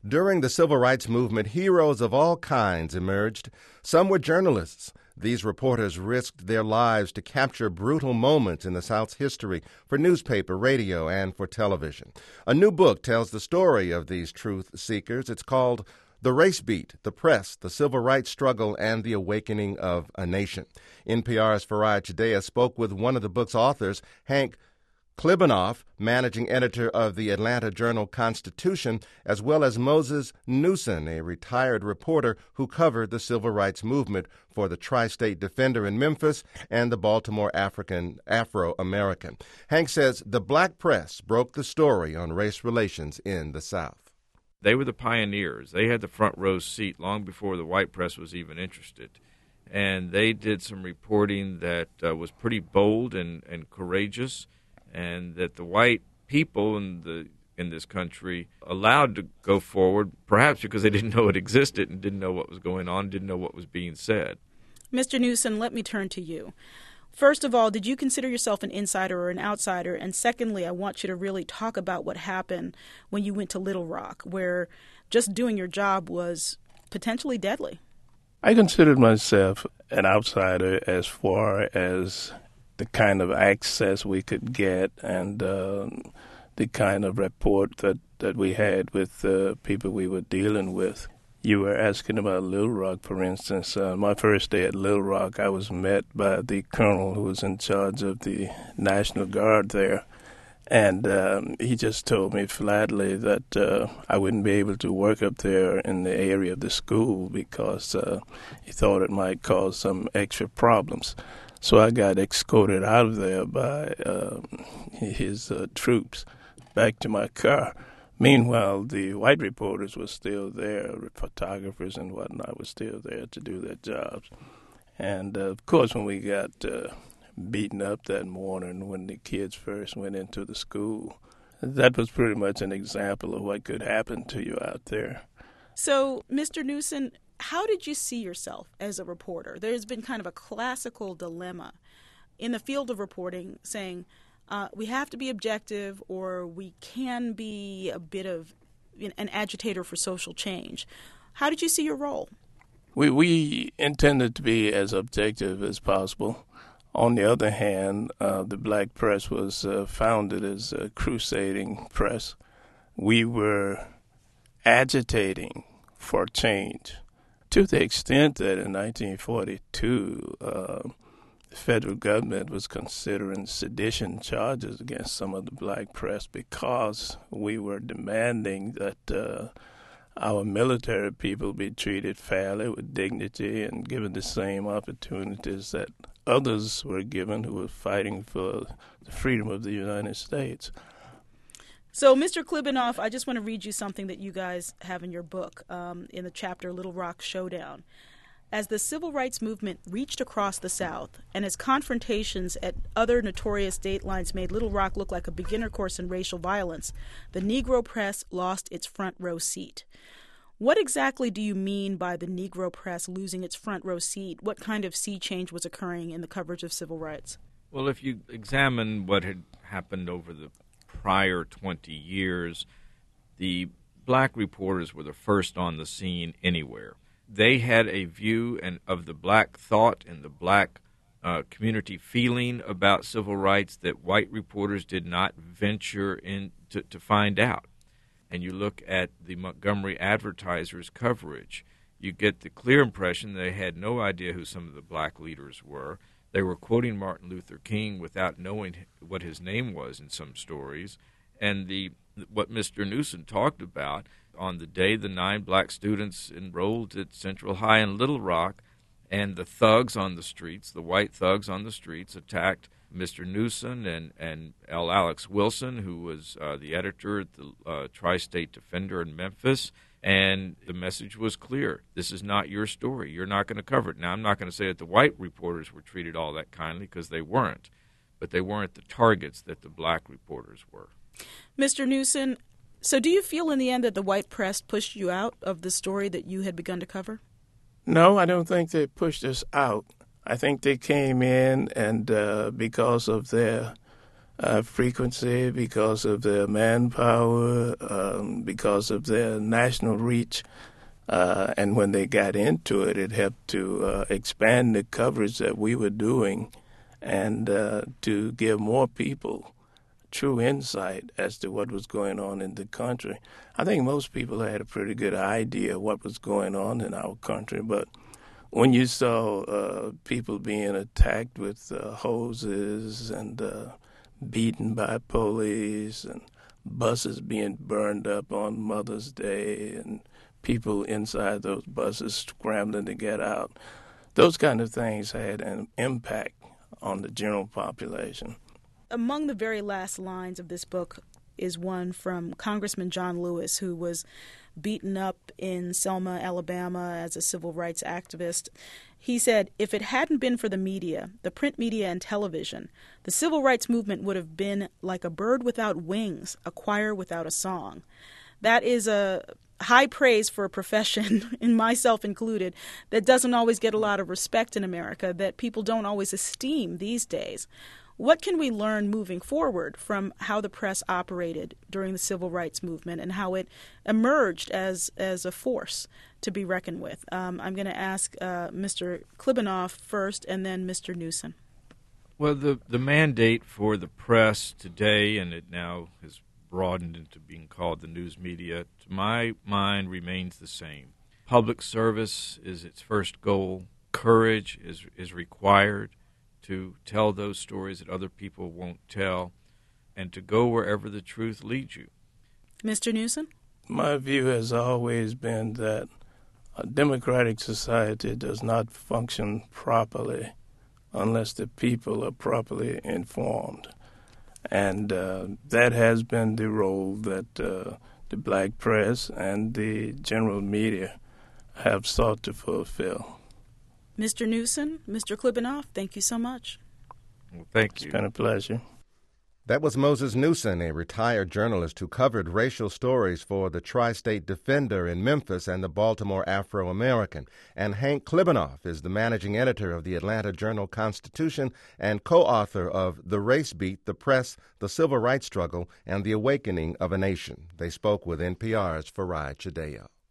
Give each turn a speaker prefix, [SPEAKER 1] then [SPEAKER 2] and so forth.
[SPEAKER 1] During the civil rights movement, heroes of all kinds emerged. Some were journalists. These reporters risked their lives to capture brutal moments in the South's history for newspaper, radio, and for television. A new book tells the story of these truth seekers. It's called The Race Beat, The Press, The Civil Rights Struggle, and the Awakening of a Nation. NPR's Faraj Judea spoke with one of the book's authors, Hank Klibanoff, managing editor of the Atlanta Journal-Constitution, as well as Moses Newson, a retired reporter who covered the civil rights movement for the Tri-State Defender in Memphis and the Baltimore Afro-American. Hank says the black press broke the story on race relations in the South.
[SPEAKER 2] They were the pioneers. They had the front row seat long before the white press was even interested. And they did some reporting that was pretty bold and courageous, and that the white people in this country allowed to go forward, perhaps because they didn't know it existed and didn't know what was going on, didn't know what was being said.
[SPEAKER 3] Mr. Newsom, let me turn to you. First of all, did you consider yourself an insider or an outsider? And secondly, I want you to really talk about what happened when you went to Little Rock, where just doing your job was potentially deadly.
[SPEAKER 4] I considered myself an outsider as far as the kind of access we could get and the kind of rapport that we had with the people we were dealing with. You were asking about Little Rock, for instance. My first day at Little Rock, I was met by the colonel who was in charge of the National Guard there. And he just told me flatly that I wouldn't be able to work up there in the area of the school because he thought it might cause some extra problems. So I got escorted out of there by his troops back to my car. Meanwhile, the white reporters were still there, photographers and whatnot were still there to do their jobs. And, of course, when we got beaten up that morning when the kids first went into the school, that was pretty much an example of what could happen to you out there.
[SPEAKER 3] So, Mr. Newsom, how did you see yourself as a reporter? There's been kind of a classical dilemma in the field of reporting saying we have to be objective or we can be a bit of an agitator for social change. How did you see your role?
[SPEAKER 4] We intended to be as objective as possible. On the other hand, the black press was founded as a crusading press. We were agitating for change to the extent that in 1942, the federal government was considering sedition charges against some of the black press because we were demanding that our military people be treated fairly with dignity and given the same opportunities that others were given who were fighting for the freedom of the United States.
[SPEAKER 3] So, Mr. Klibanoff, I just want to read you something that you guys have in your book in the chapter Little Rock Showdown. As the civil rights movement reached across the South and as confrontations at other notorious state lines made Little Rock look like a beginner course in racial violence, the Negro press lost its front row seat. What exactly do you mean by the Negro press losing its front row seat? What kind of sea change was occurring in the coverage of civil rights?
[SPEAKER 2] Well, if you examine what had happened over the prior 20 years, the black reporters were the first on the scene anywhere. They had a view of the black thought and the black community feeling about civil rights that white reporters did not venture in to find out. And you look at the Montgomery Advertiser's coverage, you get the clear impression they had no idea who some of the black leaders were. They were quoting Martin Luther King without knowing what his name was in some stories. And what Mr. Newsom talked about, on the day the 9 black students enrolled at Central High in Little Rock, and the thugs on the streets, the white thugs on the streets, attacked Mr. Newsom and L. Alex Wilson, who was the editor at the Tri-State Defender in Memphis. And the message was clear. This is not your story. You're not going to cover it. Now, I'm not going to say that the white reporters were treated all that kindly, because they weren't. But they weren't the targets that the black reporters were.
[SPEAKER 3] Mr. Newsom, so do you feel in the end that the white press pushed you out of the story that you had begun to cover?
[SPEAKER 4] No, I don't think they pushed us out. I think they came in and because of their frequency, because of their manpower, because of their national reach. And when they got into it, it helped to expand the coverage that we were doing and to give more people true insight as to what was going on in the country. I think most people had a pretty good idea of what was going on in our country, but when you saw people being attacked with hoses and beaten by police and buses being burned up on Mother's Day and people inside those buses scrambling to get out, those kind of things had an impact on the general population.
[SPEAKER 3] Among the very last lines of this book is one from Congressman John Lewis, who was beaten up in Selma, Alabama, as a civil rights activist. He said, "If it hadn't been for the media, the print media and television, the civil rights movement would have been like a bird without wings, a choir without a song." That is a high praise for a profession, and myself included, that doesn't always get a lot of respect in America, that people don't always esteem these days. What can we learn moving forward from how the press operated during the civil rights movement and how it emerged as a force to be reckoned with? I'm going to ask Mr. Klibanoff first and then Mr. Newsom.
[SPEAKER 2] Well, the mandate for the press today, and it now has broadened into being called the news media, to my mind remains the same. Public service is its first goal. Courage is required to tell those stories that other people won't tell, and to go wherever the truth leads you.
[SPEAKER 3] Mr. Newsom?
[SPEAKER 4] My view has always been that a democratic society does not function properly unless the people are properly informed. And that has been the role that the black press and the general media have sought to fulfill.
[SPEAKER 3] Mr. Newsom, Mr. Klibanoff, thank you so much.
[SPEAKER 2] Well, thank you.
[SPEAKER 4] It's been a pleasure.
[SPEAKER 1] That was Moses Newsom, a retired journalist who covered racial stories for the Tri-State Defender in Memphis and the Baltimore Afro-American. And Hank Klibanoff is the managing editor of the Atlanta Journal-Constitution and co-author of The Race Beat, The Press, The Civil Rights Struggle, and the Awakening of a Nation. They spoke with NPR's Farai Chideya.